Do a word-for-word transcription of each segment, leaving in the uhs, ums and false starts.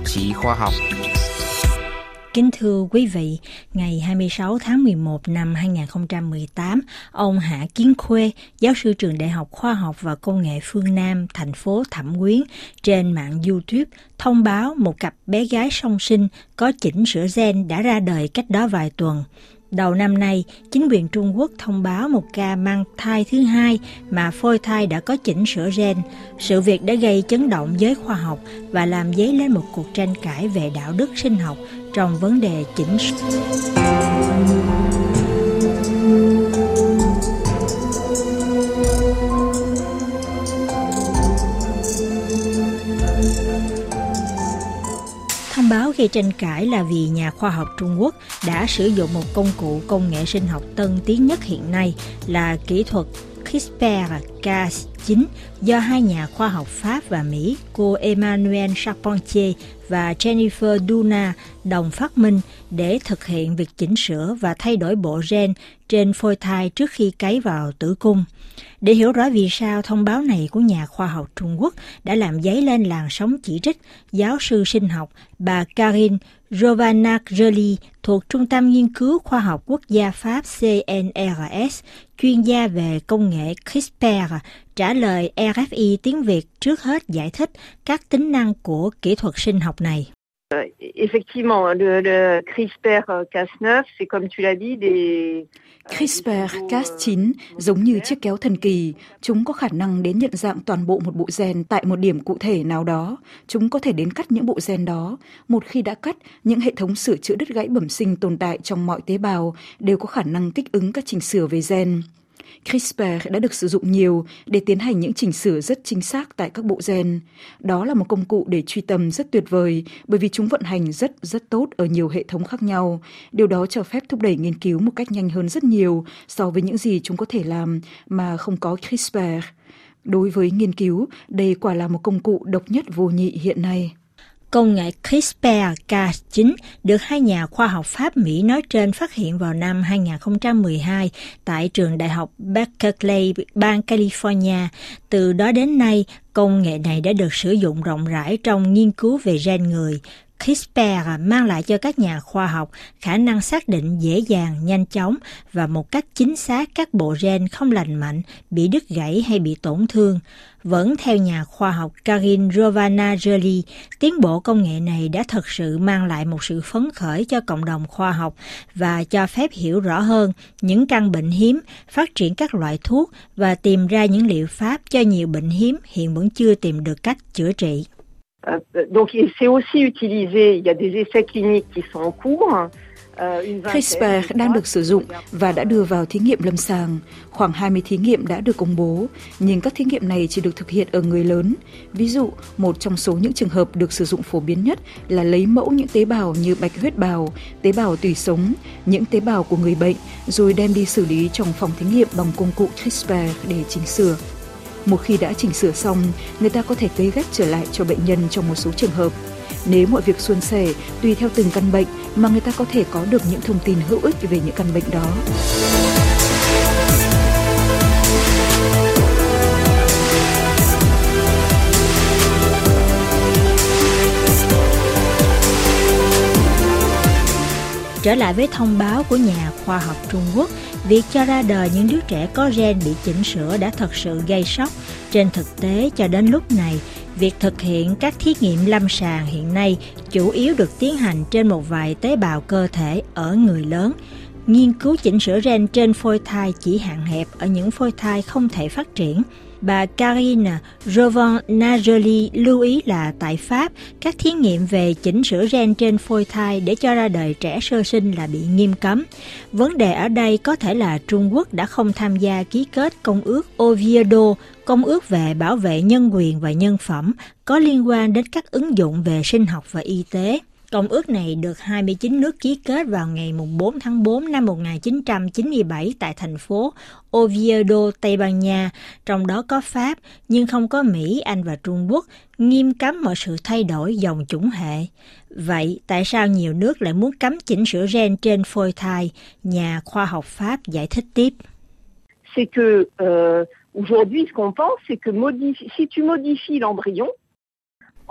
tạp chí khoa học. Kính thưa quý vị, ngày hai mươi sáu tháng mười một năm hai nghìn không trăm mười tám, ông Hạ Kiến Khuê, giáo sư trường Đại học Khoa học và Công nghệ phương Nam, thành phố Thẩm Quyến, trên mạng YouTube thông báo một cặp bé gái song sinh có chỉnh sửa gen đã ra đời cách đó vài tuần. Đầu năm nay, chính quyền Trung Quốc thông báo một ca mang thai thứ hai mà phôi thai đã có chỉnh sửa gen. Sự việc đã gây chấn động giới khoa học và làm dấy lên một cuộc tranh cãi về đạo đức sinh học trong vấn đề chỉnh sửa. Thông báo gây tranh cãi là vì nhà khoa học Trung Quốc đã sử dụng một công cụ công nghệ sinh học tân tiến nhất hiện nay là kỹ thuật CRISPR Cas chín do hai nhà khoa học Pháp và Mỹ, cô Emmanuelle Charpentier và Jennifer Doudna đồng phát minh để thực hiện việc chỉnh sửa và thay đổi bộ gen trên phôi thai trước khi cấy vào tử cung. Để hiểu rõ vì sao thông báo này của nhà khoa học Trung Quốc đã làm dấy lên làn sóng chỉ trích, giáo sư sinh học bà Karine Rovana-Joly thuộc Trung tâm Nghiên cứu Khoa học Quốc gia Pháp C N R S, chuyên gia về công nghệ CRISPR, trả lời R F I tiếng Việt trước hết giải thích các tính năng của kỹ thuật sinh học này. Effectivement, le, le CRISPR Cas neuf, c'est comme tu l'as dit, des... CRISPR Cas chín giống như chiếc kéo thần kỳ. Chúng có khả năng đến nhận dạng toàn bộ một bộ gen tại một điểm cụ thể nào đó. Chúng có thể đến cắt những bộ gen đó. Một khi đã cắt, những hệ thống sửa chữa đứt gãy bẩm sinh tồn tại trong mọi tế bào đều có khả năng kích ứng các chỉnh sửa về gen. CRISPR đã được sử dụng nhiều để tiến hành những chỉnh sửa rất chính xác tại các bộ gen. Đó là một công cụ để truy tầm rất tuyệt vời bởi vì chúng vận hành rất rất tốt ở nhiều hệ thống khác nhau. Điều đó cho phép thúc đẩy nghiên cứu một cách nhanh hơn rất nhiều so với những gì chúng có thể làm mà không có CRISPR. Đối với nghiên cứu, đây quả là một công cụ độc nhất vô nhị hiện nay. Công nghệ CRISPR Cas chín được hai nhà khoa học Pháp-Mỹ nói trên phát hiện vào năm hai nghìn không trăm mười hai tại trường đại học Berkeley, bang California. Từ đó đến nay, công nghệ này đã được sử dụng rộng rãi trong nghiên cứu về gen người. CRISPR mang lại cho các nhà khoa học khả năng xác định dễ dàng, nhanh chóng và một cách chính xác các bộ gen không lành mạnh, bị đứt gãy hay bị tổn thương. Vẫn theo nhà khoa học Karine Rovana-Joly, tiến bộ công nghệ này đã thực sự mang lại một sự phấn khởi cho cộng đồng khoa học và cho phép hiểu rõ hơn những căn bệnh hiếm, phát triển các loại thuốc và tìm ra những liệu pháp cho nhiều bệnh hiếm hiện vẫn chưa tìm được cách chữa trị. Donc c'est aussi utilisé, il y a des essais cliniques qui sont en cours. CRISPR đang được sử dụng và đã đưa vào thí nghiệm lâm sàng. Khoảng hai mươi thí nghiệm đã được công bố, nhưng các thí nghiệm này chỉ được thực hiện ở người lớn. Ví dụ, một trong số những trường hợp được sử dụng phổ biến nhất là lấy mẫu những tế bào như bạch huyết bào, tế bào tủy sống, những tế bào của người bệnh, rồi đem đi xử lý trong phòng thí nghiệm bằng công cụ CRISPR để chỉnh sửa. Một khi đã chỉnh sửa xong, người ta có thể cấy ghép trở lại cho bệnh nhân trong một số trường hợp. Nếu mọi việc suôn sẻ, tùy theo từng căn bệnh mà người ta có thể có được những thông tin hữu ích về những căn bệnh đó. Trở lại với thông báo của nhà khoa học Trung Quốc, việc cho ra đời những đứa trẻ có gen bị chỉnh sửa đã thật sự gây sốc. Trên thực tế, cho đến lúc này, việc thực hiện các thí nghiệm lâm sàng hiện nay chủ yếu được tiến hành trên một vài tế bào cơ thể ở người lớn. Nghiên cứu chỉnh sửa gen trên phôi thai chỉ hạn hẹp ở những phôi thai không thể phát triển. Bà Karine Rovana-Joly lưu ý là tại Pháp, các thí nghiệm về chỉnh sửa gen trên phôi thai để cho ra đời trẻ sơ sinh là bị nghiêm cấm. Vấn đề ở đây có thể là Trung Quốc đã không tham gia ký kết Công ước Oviedo, Công ước về bảo vệ nhân quyền và nhân phẩm, có liên quan đến các ứng dụng về sinh học và y tế. Công ước này được hai mươi chín nước ký kết vào ngày bốn tháng tư năm một nghìn chín trăm chín mươi bảy tại thành phố Oviedo, Tây Ban Nha, trong đó có Pháp, nhưng không có Mỹ, Anh và Trung Quốc, nghiêm cấm mọi sự thay đổi dòng chủng hệ. Vậy, tại sao nhiều nước lại muốn cấm chỉnh sửa gen trên phôi thai? Nhà khoa học Pháp giải thích tiếp. C'est que, euh, aujourd'hui, ce qu'on pense, c'est que modif- si tu modifies l'embryon,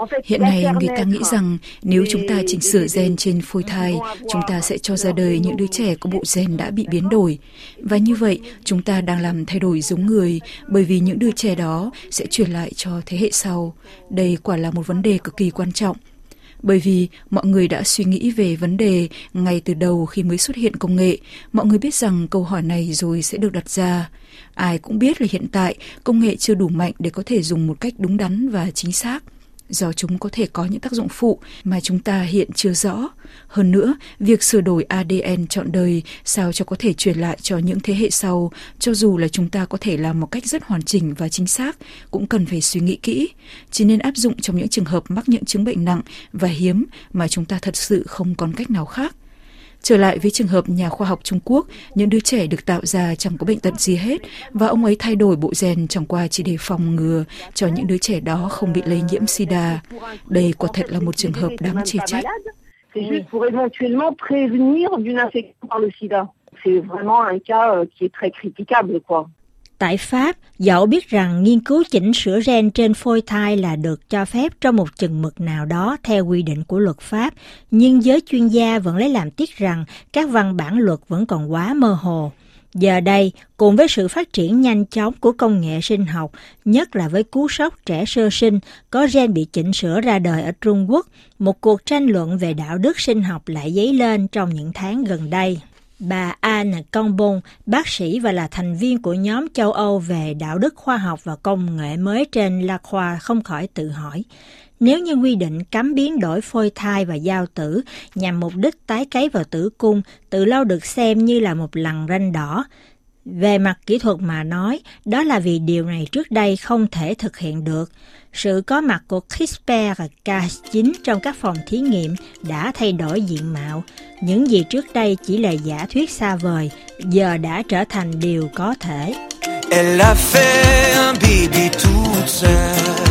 Hiện nay người ta nghĩ rằng nếu chúng ta chỉnh sửa gen trên phôi thai, chúng ta sẽ cho ra đời những đứa trẻ có bộ gen đã bị biến đổi. Và như vậy, chúng ta đang làm thay đổi giống người, bởi vì những đứa trẻ đó sẽ truyền lại cho thế hệ sau. Đây quả là một vấn đề cực kỳ quan trọng. Bởi vì mọi người đã suy nghĩ về vấn đề ngay từ đầu khi mới xuất hiện công nghệ. Mọi người biết rằng câu hỏi này rồi sẽ được đặt ra. Ai cũng biết là hiện tại công nghệ chưa đủ mạnh để có thể dùng một cách đúng đắn và chính xác, do chúng có thể có những tác dụng phụ mà chúng ta hiện chưa rõ. Hơn nữa, việc sửa đổi a đê en trọn đời sao cho có thể truyền lại cho những thế hệ sau, cho dù là chúng ta có thể làm một cách rất hoàn chỉnh và chính xác, cũng cần phải suy nghĩ kỹ. Chỉ nên áp dụng trong những trường hợp mắc những chứng bệnh nặng và hiếm mà chúng ta thật sự không còn cách nào khác. Trở lại với trường hợp nhà khoa học Trung Quốc, những đứa trẻ được tạo ra chẳng có bệnh tật gì hết và ông ấy thay đổi bộ gen chẳng qua chỉ để phòng ngừa cho những đứa trẻ đó không bị lây nhiễm sida. Đây quả thật là một trường hợp đáng chê trách. C'est juste pour éventuellement prévenir d'une infection par le sida. C'est vraiment un cas qui est très critiquable, quoi. Tại Pháp, dẫu biết rằng nghiên cứu chỉnh sửa gen trên phôi thai là được cho phép trong một chừng mực nào đó theo quy định của luật pháp, nhưng giới chuyên gia vẫn lấy làm tiếc rằng các văn bản luật vẫn còn quá mơ hồ. Giờ đây, cùng với sự phát triển nhanh chóng của công nghệ sinh học, nhất là với cú sốc trẻ sơ sinh có gen bị chỉnh sửa ra đời ở Trung Quốc, một cuộc tranh luận về đạo đức sinh học lại dấy lên trong những tháng gần đây. Bà Anne Cambon, bác sĩ và là thành viên của nhóm châu Âu về đạo đức khoa học và công nghệ mới trên La Croix không khỏi tự hỏi, nếu như quy định cấm biến đổi phôi thai và giao tử nhằm mục đích tái cấy vào tử cung từ lâu được xem như là một lằn ranh đỏ, về mặt kỹ thuật mà nói, đó là vì điều này trước đây không thể thực hiện được. Sự có mặt của CRISPR Cas chín trong các phòng thí nghiệm đã thay đổi diện mạo. Những gì trước đây chỉ là giả thuyết xa vời, giờ đã trở thành điều có thể. Elle a fait un bébé toute seule.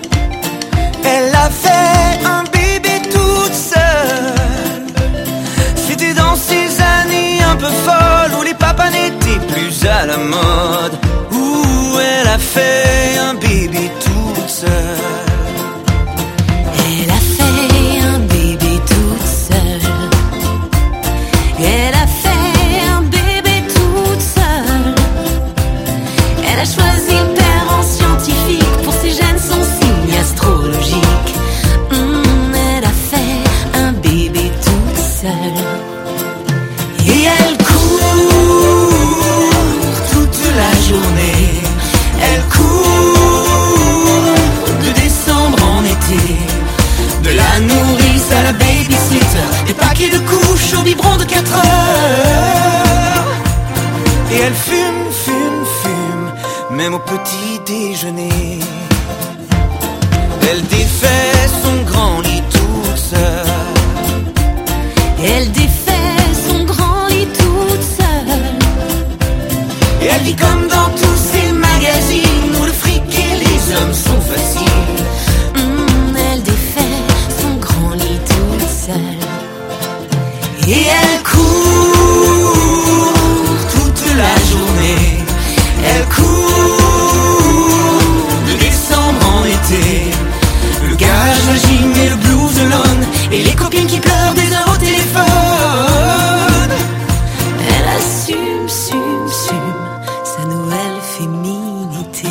Elle a fait un bébé toute seule. C'était dans ces années un peu folles où les papas n'étaient plus à la mode. Où elle a fait un bébé toute seule. Elle a fait un bébé toute seule. Elle a fait un bébé toute seule. Elle a choisi le père en scientifique pour ses gènes, son signe astrologique. Mmh, elle a fait un bébé toute seule. Et elle court toute la journée. Elle court de décembre en été. De la nourrice à la babysitter. Des paquets de couches au biberon de quatre heures. Et elle fume, fume, fume, même au petit déjeuner. Elle défait son grand lit toute seule. Elle défait son grand lit toute seule. Et elle vit comme dans tous ces magazines où le fric et les hommes sont faciles. Mmh, elle défait son grand lit toute seule. Et elle court toute la journée. Elle court de décembre en été. Le garage, la gym et le blues de l'on. Et les copines qui pleurent des heures au téléphone. Elle assume, assume, assume sa nouvelle féminité.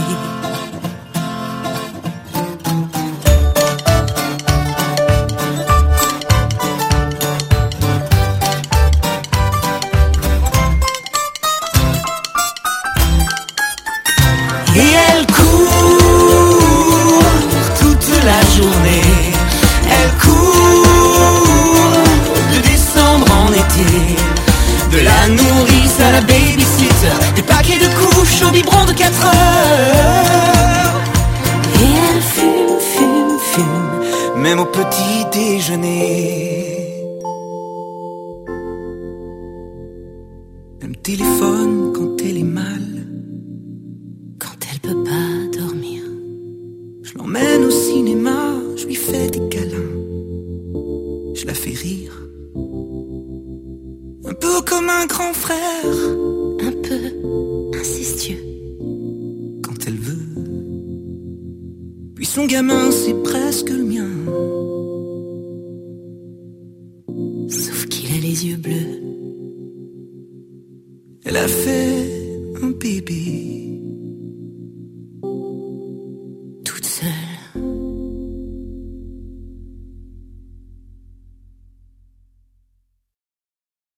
Et elle court toute la journée. Elle court de décembre en été. De la nourrice à la babysitter. Des paquets de couches au biberon de quatre heures. Et elle fume, fume, fume. Même au petit déjeuner. Elle me téléphone quand elle est mal. Quand elle peut pas dormir. Je l'emmène au cinéma, je lui fais des câlins. Je la fais rire. Un peu comme un grand frère. Un peu incestueux. Quand elle veut. Puis son gamin, c'est presque pense que le mien. Sauf qu'il a les yeux bleus. Elle a fait un bébé